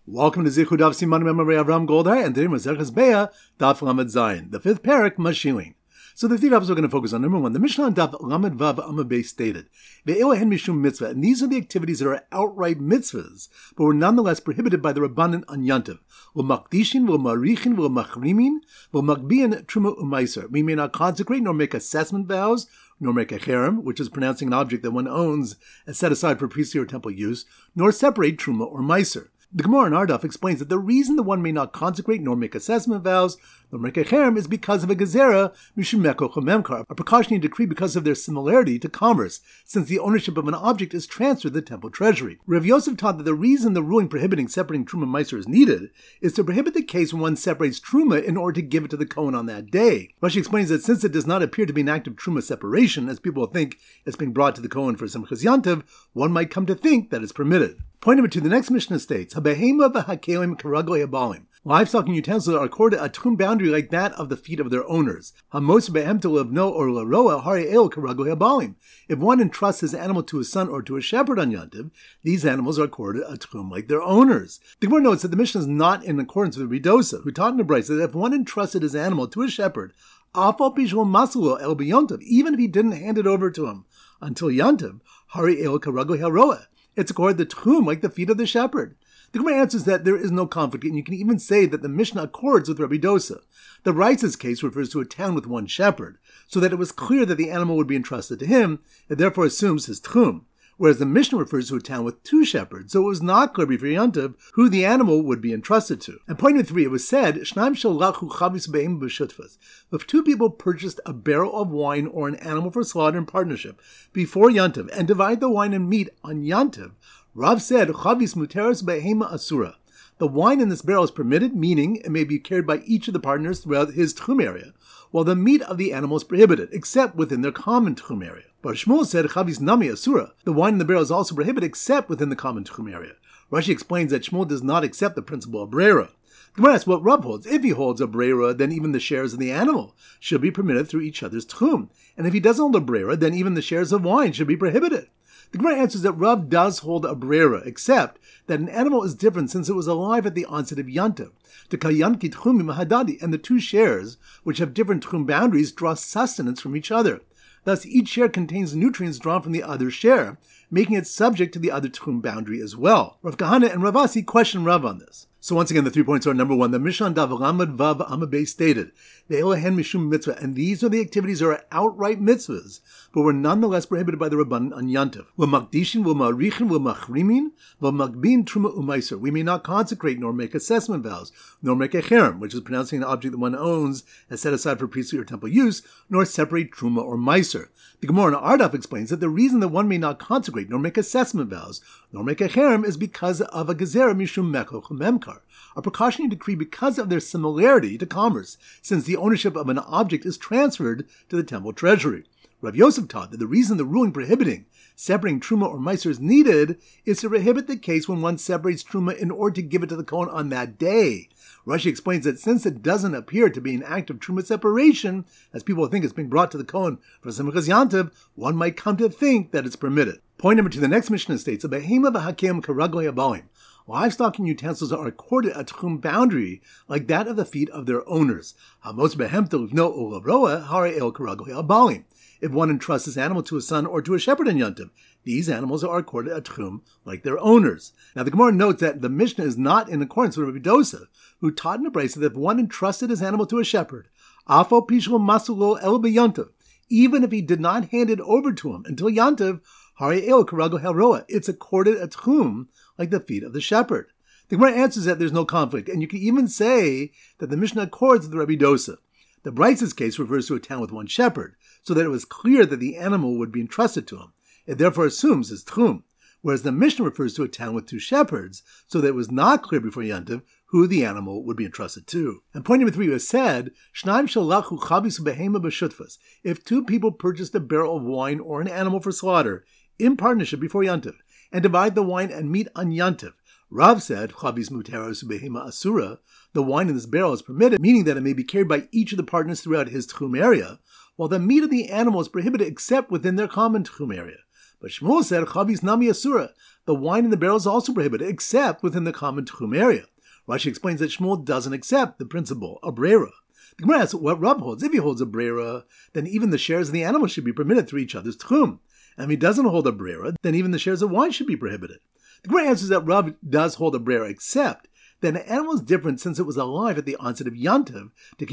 Welcome to Zichud Daf Siman Memory Avram Goldar, and today Maseches Beah Daf Lamed Zayin, the fifth parak Mashiling. So the three Dafs we're going to focus on. Number one, the Mishnah on Daf Lamed Vav Amud Beis stated, "Ve'elohen mishum mitzvah," and these are the activities that are outright mitzvahs, but were nonetheless prohibited by the Rabbanan on Yantiv. V'makdishin, v'marichin, v'machrimin, v'makbiyan truma u'maiser. We may not consecrate nor make assessment vows, nor make a cherem, which is pronouncing an object that one owns and set aside for priestly or temple use, nor separate truma or maiser. The Gemara in Ardaf explains that the reason that one may not consecrate nor make assessment vows nor make a cherem is because of a gezerah, mishum mekoch memkar, a precautionary decree because of their similarity to commerce, since the ownership of an object is transferred to the temple treasury. Rav Yosef taught that the reason the ruling prohibiting separating truma and meiser is needed is to prohibit the case when one separates truma in order to give it to the Kohen on that day. Rashi explains that since it does not appear to be an act of truma separation, as people think it's being brought to the Kohen for Simchas Yantiv, one might come to think that it's permitted. Point number two, the next Mishnah states, "Habehema v'hakelim karagli habalim." Livestock and utensils are accorded a tchum boundary like that of the feet of their owners. Hamos behem to levno or laroa hariel karagli habalim. If one entrusts his animal to a son or to a shepherd on Yantiv, these animals are accorded a tchum like their owners. The Gemara notes that the Mishnah is not in accordance with Ridosa, who taught in the Brisa that if one entrusted his animal to a shepherd, even if he didn't hand it over to him until Yantiv, hariel karagli haroa. It's accorded the tchum like the feet of the shepherd. The Gemara answers that there is no conflict, and you can even say that the Mishnah accords with Rabbi Dosa. The Reitz's case refers to a town with one shepherd, so that it was clear that the animal would be entrusted to him, and therefore assumes his tchum. Whereas the Mishnah refers to a town with two shepherds, so it was not clear before Yantiv who the animal would be entrusted to. And point number three, it was said, "Shnaim shalachu chavis be'im b'shutfas." If two people purchased a barrel of wine or an animal for slaughter in partnership before Yantiv and divide the wine and meat on Yantiv, Rav said, "Chavis muteras be'hema asura." The wine in this barrel is permitted, meaning it may be carried by each of the partners throughout his tchum area, while the meat of the animal is prohibited, except within their common tchum area. But Shmuel said, "Chavis nami asura." The wine in the barrel is also prohibited, except within the common tchum area. Rashi explains that Shmuel does not accept the principle of breira. The Gemara asks what Rav holds. If he holds a breira, then even the shares of the animal should be permitted through each other's tchum. And if he doesn't hold a breira, then even the shares of wine should be prohibited. The Gemara answers that Rav does hold a breira, except that an animal is different since it was alive at the onset of Yantiv. The kayanki tchumim hadadi, and the two shares, which have different tchum boundaries, draw sustenance from each other. Thus, each share contains nutrients drawn from the other share, making it subject to the other tchum boundary as well. Rav Kahana and Rav Asi question Rav on this. So once again, the 3 points are: number one, the Mishnah Dav Lamed Vav Amud Beis stated, "Ve'elohen mishum mitzvah," and these are the activities that are outright mitzvahs, but were nonetheless prohibited by the Rabbanan on Yantiv. V'makdishin, v'marichin, v'machrimin, v'makbin truma u'maiser. We may not consecrate nor make assessment vows, nor make a cherem, which is pronouncing an object that one owns and set aside for priestly or temple use, nor separate truma or maiser. The Gemara in Ardaf explains that the reason that one may not consecrate nor make assessment vows, nor make a cherem, is because of a gezerah mishum mekoch memkar, a precautionary decree because of their similarity to commerce, since the ownership of an object is transferred to the temple treasury. Rav Yosef taught that the reason the ruling prohibiting separating truma or meiser is needed is to prohibit the case when one separates truma in order to give it to the Kohen on that day. Rashi explains that since it doesn't appear to be an act of truma separation, as people think it's being brought to the Kohen for Simchas Yantiv, one might come to think that it's permitted. Point number two, the next Mishnah states, "Behema v'hakem karagli habalim." Livestock and utensils are accorded a tchum boundary like that of the feet of their owners. Hamos behem to levno or laroa hariel karagli habalim. If one entrusts his animal to a son or to a shepherd in Yantiv, these animals are accorded a tchum like their owners. Now the Gemara notes that the Mishnah is not in accordance with Rabbi Dosa, who taught in the Brisa that if one entrusted his animal to a shepherd, afal pishlo masulo el beyantiv, even if he did not hand it over to him until Yantiv, hariel karagli haroa, it's accorded a tchum like the feet of the shepherd. The Gemara answers that there's no conflict, and you can even say that the Mishnah accords with Rabbi Dosa. The Brisa's case refers to a town with one shepherd, so that it was clear that the animal would be entrusted to him. It therefore assumes his tchum, whereas the Mishnah refers to a town with two shepherds, so that it was not clear before Yantiv who the animal would be entrusted to. And point number three was said, "Shnaim shalachu chavis behema b'shutfas." If two people purchased a barrel of wine or an animal for slaughter in partnership before Yantiv, and divide the wine and meat on Yantiv, Rav said, "Chavis muteras behema asura." The wine in this barrel is permitted, meaning that it may be carried by each of the partners throughout his tchum area, while the meat of the animal is prohibited except within their common tchum area. But Shmuel said, "Chavis nami asura." the wine in the barrel is also prohibited, except within the common tchum area. Rashi explains that Shmuel doesn't accept the principle of brera. The Gemara asks what Rav holds. If he holds a brera, then even the shares of the animal should be permitted through each other's tchum. And if he doesn't hold a brera, then even the shares of wine should be prohibited. The Gemara answers that Rav does hold a brera, except that an animal is different since it was alive at the onset of Yantiv,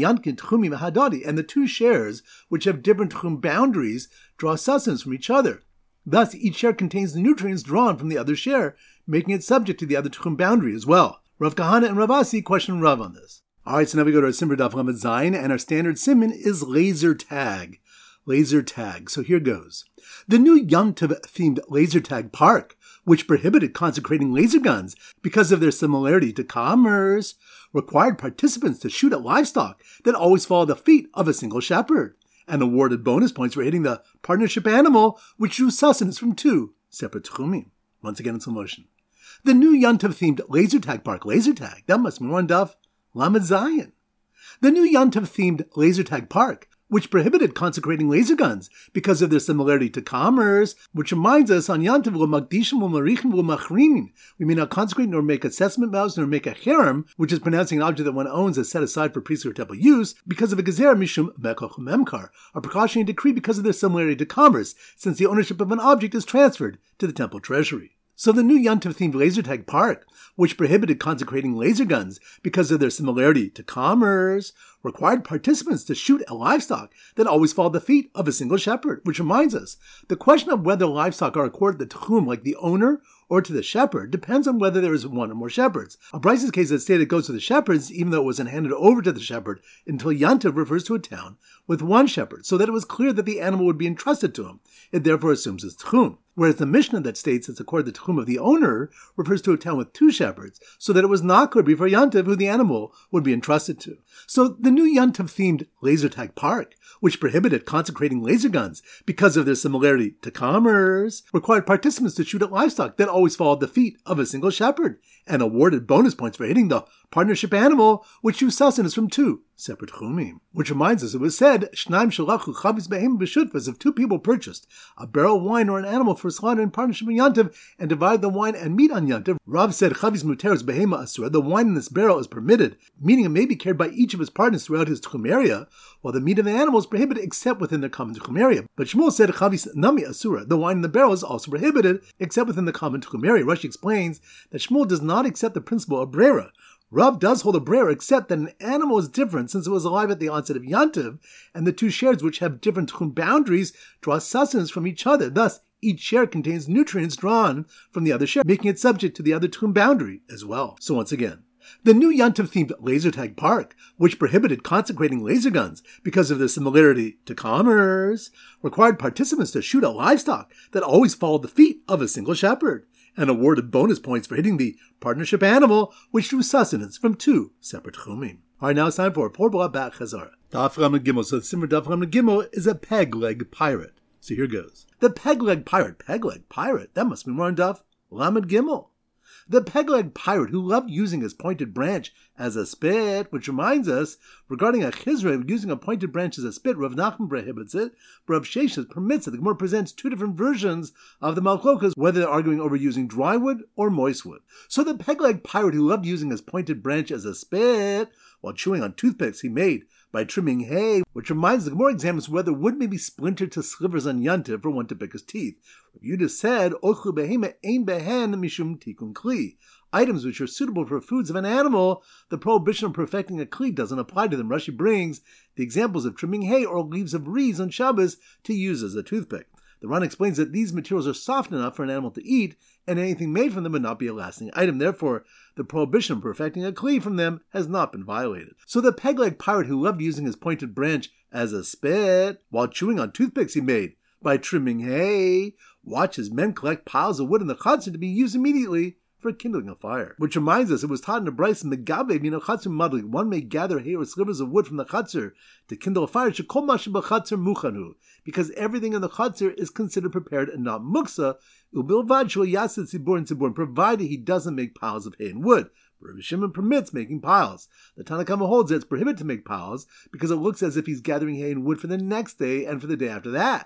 and the two shares, which have different tchum boundaries, draw sustenance from each other. Thus, each share contains the nutrients drawn from the other share, making it subject to the other tchum boundary as well. Rav Kahana and Rav Asi question Rav on this. Alright, so now we go to our Simmer Daf Lamed Zayin, and our standard siman is laser tag. Laser tag. So here goes. The new Yom Tov-themed laser tag park, which prohibited consecrating laser guns because of their similarity to commerce, required participants to shoot at livestock that always follow the feet of a single shepherd, and awarded bonus points for hitting the partnership animal, which drew sustenance from two separate tchumim. Once again in slow motion. The new Yom Tov-themed laser tag park, laser tag, that must be on Daf Lamed Zayin. The new Yom Tov-themed laser tag park, which prohibited consecrating laser guns because of their similarity to commerce, which reminds us on Yom Tov L'Makdishim L'Marichim L'Machrimim, we may not consecrate nor make assessment vows nor make a cherem, which is pronouncing an object that one owns as set aside for priestly or temple use, because of a gezer mishum mekoch memkar, a precautionary decree because of their similarity to commerce, since the ownership of an object is transferred to the temple treasury. So the new Yom Tov-themed laser tag park, which prohibited consecrating laser guns because of their similarity to commerce, required participants to shoot at livestock that always follow the feet of a single shepherd, which reminds us, the question of whether livestock are accorded the tchum like the owner or to the shepherd depends on whether there is one or more shepherds. A Bryce's case that stated it goes to the shepherds, even though it wasn't handed over to the shepherd, until Yom Tov refers to a town with one shepherd, so that it was clear that the animal would be entrusted to him. It therefore assumes it's tchum. Whereas the Mishnah that states it's according to the tchum of the owner refers to a town with two shepherds, so that it was not clear before Yom Tov who the animal would be entrusted to. So the new Yom Tov-themed laser tag park, which prohibited consecrating laser guns because of their similarity to commerce, required participants to shoot at livestock that always followed the feet of a single shepherd, and awarded bonus points for hitting the partnership animal, which drew sustenance from two separate tchumim. Which reminds us, it was said, Shnaim shalachu chavis behem b'shutfas, if two people purchased a barrel of wine or an animal for slaughter in partnership on Yom Tov and divided the wine and meat on Yom Tov, Rav said, chavis muteres behema asura, the wine in this barrel is permitted, meaning it may be carried by each of his partners throughout his tchum area, while the meat of the animal is prohibited except within their common tchum area. But Shmuel said, chavis nami asura, the wine in the barrel is also prohibited except within the common tchum area. Rashi explains that Shmuel does not accept the principle of brera. Rav does hold a brera, except that an animal is different since it was alive at the onset of Yom Tov, and the two shares which have different tchum boundaries draw sustenance from each other. Thus, each share contains nutrients drawn from the other share, making it subject to the other tchum boundary as well. So once again, the new Yom Tov-themed laser tag park, which prohibited consecrating laser guns because of their similarity to commerce, required participants to shoot at livestock that always followed the feet of a single shepherd, and awarded bonus points for hitting the partnership animal, which drew sustenance from two separate tchumim. Alright, now it's time for a Porbala Bat Chazara. Daf Lamed Gimel. So the Simmer Daf Lamed Gimel is a peg-leg pirate. So here goes. The peg-leg pirate. Peg-leg pirate. That must be more on Daf Lamed Gimel. The peg-leg pirate who loved using his pointed branch as a spit, which reminds us, regarding a chizra using a pointed branch as a spit, Rav Nachman prohibits it, but Rav Sheshes permits it. The Gemara presents two different versions of the Malchokas, whether they're arguing over using dry wood or moist wood. So the peg-leg pirate who loved using his pointed branch as a spit, while chewing on toothpicks he made by trimming hay, which reminds the Gemara examines whether wood may be splintered to slivers on Yom Tov for one to pick his teeth. Yudah said, Ochlu behema ein behen mishum tikun kli. Items which are suitable for foods of an animal, the prohibition of perfecting a kli doesn't apply to them. Rashi brings the examples of trimming hay or leaves of reeds on Shabbos to use as a toothpick. The Ran explains that these materials are soft enough for an animal to eat, and anything made from them would not be a lasting item. Therefore, the prohibition of perfecting a kli from them has not been violated. So the peg-leg pirate who loved using his pointed branch as a spit, while chewing on toothpicks he made by trimming hay, watches men collect piles of wood in the chutzner to be used immediately for kindling a fire. Which reminds us, it was taught in the Bryce, Megabe min chutzner madlik, one may gather hay or slivers of wood from the chutzner to kindle a fire, shekol mashu b'chutzner muchanu, because everything in the chutzner is considered prepared and not muksa, ubilvad shel yasid tzibur, provided he doesn't make piles of hay and wood. Rabbi Shimon permits making piles. The Tanna Kama holds that it's prohibited to make piles because it looks as if he's gathering hay and wood for the next day and for the day after that.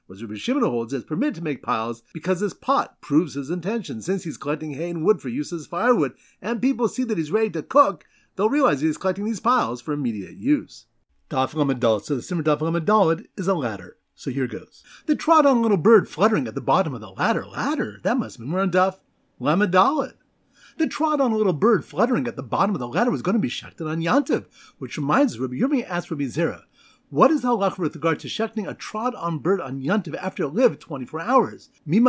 Whereas Rabbi Shimon holds it's permitted to make piles because this pot proves his intention. Since he's collecting hay and wood for use as firewood, and people see that he's ready to cook, they'll realize he's collecting these piles for immediate use. Daf Lamed Dalet. So the Simmer Daf Lamed Dalet is a ladder. So here goes. They trod on a little bird fluttering at the bottom of the ladder. Ladder? That must mean we're on Daf Lamed Dalet. They trod on a little bird fluttering at the bottom of the ladder was going to be shechted on Yantiv, which reminds us, Rabbi Yirmiyah asked Rabbi Zera, what is the halacha with regard to shechting a trod-on bird on Yantiv after it lived 24 hours? Do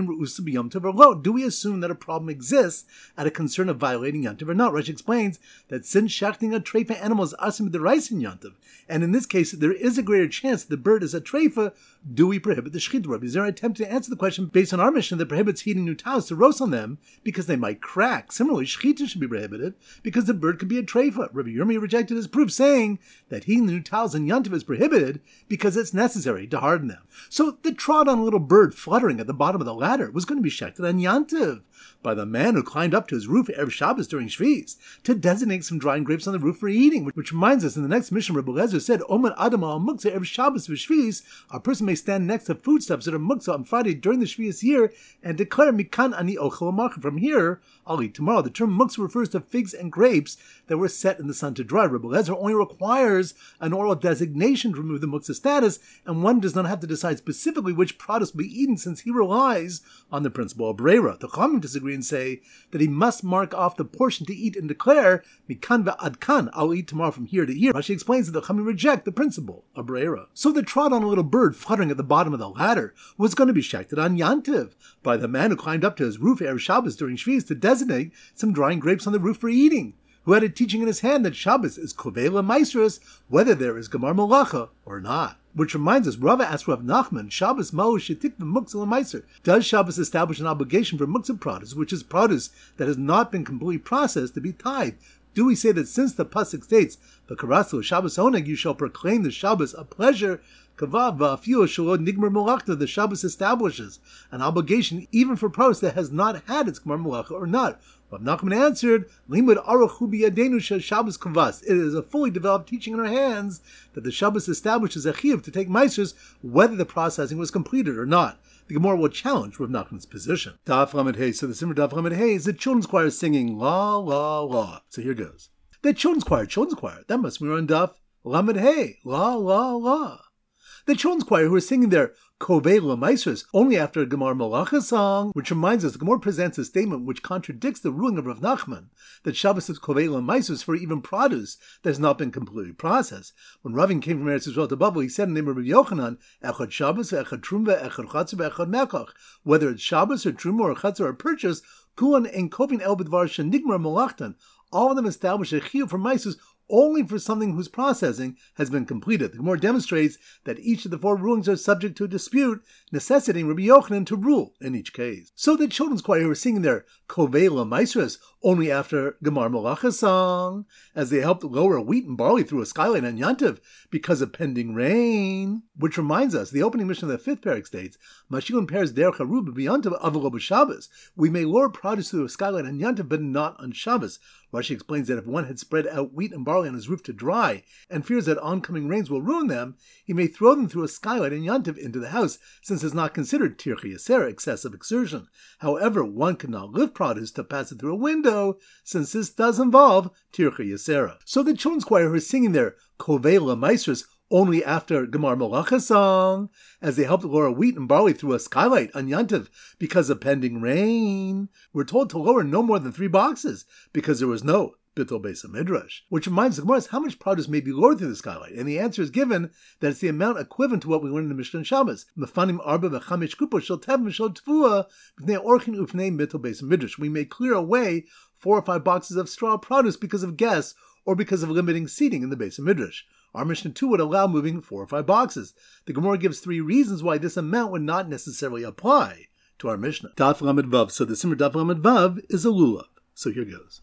we assume that a problem exists at a concern of violating Yantiv or not? Rashi explains that since shechting a treifa animal is asim d'oraisa in Yantiv, and in this case there is a greater chance that the bird is a treifa, do we prohibit the shechita? Rabbi Zera attempted to answer the question based on our mission that prohibits heating new towels to roast on them because they might crack. Similarly, shechita should be prohibited because the bird could be a treifa. Rabbi Yirmiyah rejected his proof, saying that heating the new towels in Yantiv is prohibited because it's necessary to harden them. So the trod on a little bird fluttering at the bottom of the ladder was going to be shechted on Yantiv by the man who climbed up to his roof Erev Shabbos during Shvi'is to designate some drying grapes on the roof for eating, which reminds us in the next mission, Rebbe Lezer said, Omer Adam al Muktzah Erev Shabbos v'Shvi'is, a person may stand next to foodstuffs that are Muktzah on Friday during the Shvi'is year and declare, Mikan ani ochel amach, from here I'll eat tomorrow. The term Muktzah refers to figs and grapes that were set in the sun to dry. Rebbe Lezer only requires an oral designation to remove the Muktzah status, and one does not have to decide specifically which product will be eaten since he relies on the principle of Breira. The Chachamim disagree and say that he must mark off the portion to eat and declare, Mikan va'ad kan, I'll eat tomorrow from here to here. Rashi explains that the Chachamim reject the principle of Breira. So the trod on a little bird fluttering at the bottom of the ladder was going to be shechted on Yantiv by the man who climbed up to his roof Erev Shabbos during Shvi'is to designate some drying grapes on the roof for eating, who had a teaching in his hand that Shabbos is kovela maestros, whether there is gemar malacha or not. Which reminds us, Rava asked Rav Nachman, Shabbos ma'u shetik v'muktzah l'maiser. Does Shabbos establish an obligation for muktzah produce, which is produce that has not been completely processed, to be tithed? Do we say that since the pasuk states, "V'karasu Shabbos oneg," you shall proclaim the Shabbos a pleasure? Kavav va'afiyu shalod nigmar malachta. The Shabbos establishes an obligation even for produce that has not had its gemar malacha or not. Rav Nachman answered, Limud aruchu biyadenu Shabbos kavas. It is a fully developed teaching in our hands that the Shabbos establishes a chiyuv to take meisers whether the processing was completed or not. The Gemara will challenge Rav Nachman's position. Daf Lamed Hey. So the Simmer Daf Lamed Hey is the children's choir singing la la la. So here goes. The children's choir. That must be on Daf Lamed Hey. La la la. The children's choir who are singing their Kovei L'Maisers only after a Gemar Malacha song, which reminds us the Gemara presents a statement which contradicts the ruling of Rav Nachman that Shabbos is Kovei L'Maisers for even produce that has not been completely processed. When Ravin came from Eretz Yisrael to Babel, he said in the name of Rabbi Yochanan, Echad Shabbos, Echad Trumva, Echad Chatzor, Echad Mekach. Whether it's Shabbos or Trumva or Chatzor or purchase, Kulan and Kovin El B'dvar Shenigmar Malachtan. All of them establish a chiyuv for Maisers only for something whose processing has been completed. The Gemara demonstrates that each of the four rulings are subject to a dispute, necessitating Rabbi Yochanan to rule in each case. So the children's choir were singing their Kovei L'Maisros only after Gemar Malacha song, as they helped lower wheat and barley through a skylight on Yantiv because of pending rain. Which reminds us, the opening mission of the fifth parak states, Mashilin pairs derech harub b'yantiv avelo b'Shabbos. We may lower produce through a skylight on Yantiv, but not on Shabbos. Rashi explains that if one had spread out wheat and barley on his roof to dry, and fears that oncoming rains will ruin them, he may throw them through a skylight in Yantiv into the house, since it's not considered tirchi yasera, excessive exertion. However, one could not lift produce to pass it through a window, since this does involve tirchi yasera. So the children's choir who are singing their Kovei L'Maisros only after Gemar Malacha song, as they helped lower wheat and barley through a skylight on Yantiv because of pending rain. We're told to lower no more than 3 boxes because there was no Bittul Beis HaMidrash. Which reminds the Gemara how much produce may be lowered through the skylight, and the answer is given that it's the amount equivalent to what we learned in the Mishnah and Shabbos. Mefanim arba v'chamesh kupos shel tev shel tvua b'nei orchin ufnei Bittul Beis HaMidrash. We may clear away 4 or 5 boxes of straw produce because of guests or because of limiting seating in the Beis HaMidrash. Our Mishnah 2 would allow moving 4 or 5 boxes. The Gemara gives 3 reasons why this amount would not necessarily apply to our Mishnah. Daf Lamed Vav. So the Simmer Daf Lamed Vav is a lulav. So here goes.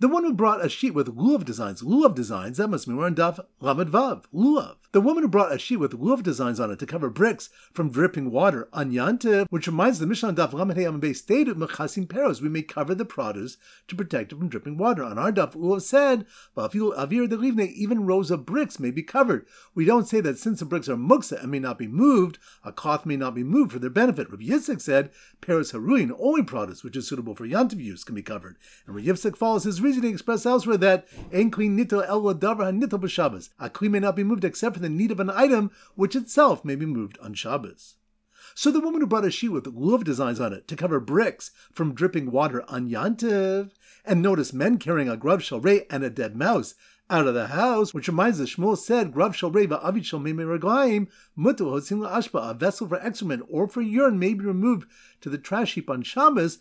The one who brought a sheet with lulav designs, that must mean we're on Daf Lamed Vav, lulav. The woman who brought a sheet with lulav designs on it to cover bricks from dripping water on Yantiv, which reminds the Mishnah on Daf Lamed Hey Amud Beis stated, Mechasim Peros, we may cover the produce to protect it from dripping water. On our Daf, lulav said, Avir Delivne, even rows of bricks may be covered. We don't say that since the bricks are muksa and may not be moved, a cloth may not be moved for their benefit. Rabbi Yitzchak said, Peros Haruin, only produce which is suitable for Yantiv use can be covered. And Rabbi Yitzchak follows his reasoning expressed elsewhere that Ein Kli Nittel El Davar HaNittel B'Shabbos. A kli may not be moved except for the need of an item which itself may be moved on Shabbos. So the woman who brought a sheet with lulav designs on it to cover bricks from dripping water on Yantiv, and notice men carrying a grav shalrei and a dead mouse out of the house, which reminds us, Shmuel said, grav shalrei va'avid shal meimei reglaim mutu hotzim la'ashpa, a vessel for excrement or for urine may be removed to the trash heap on Shabbos,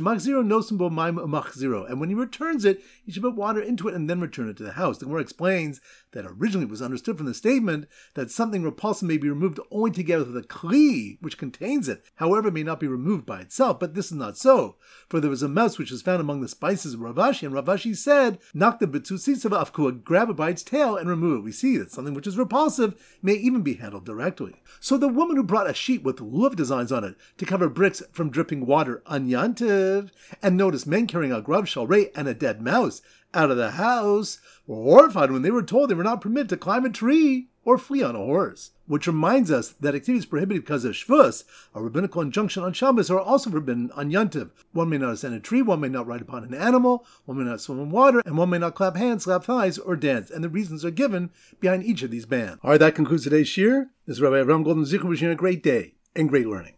and when he returns it, he should put water into it and then return it to the house. The Gemara explains that originally it was understood from the statement that something repulsive may be removed only together with the kli, which contains it. However, it may not be removed by itself, but this is not so. For there was a mouse which was found among the spices of Ravashi, and Ravashi said, knock the betusisava afkua, grab it by its tail and remove it. We see that something which is repulsive may even be handled directly. So the woman who brought a sheet with lulav designs on it to cover bricks from dripping water on Yantiv, and notice men carrying a grav shalrei and a dead mouse out of the house, were horrified when they were told they were not permitted to climb a tree or flee on a horse. Which reminds us that activities prohibited because of Shvus, a rabbinical injunction on Shabbos, are also forbidden on Yantiv. One may not ascend a tree, one may not ride upon an animal, one may not swim in water, and one may not clap hands, slap thighs, or dance. And the reasons are given behind each of these bans. All right, that concludes today's shir. This is Rabbi Avram Golden Zichur wishing you a great day and great learning.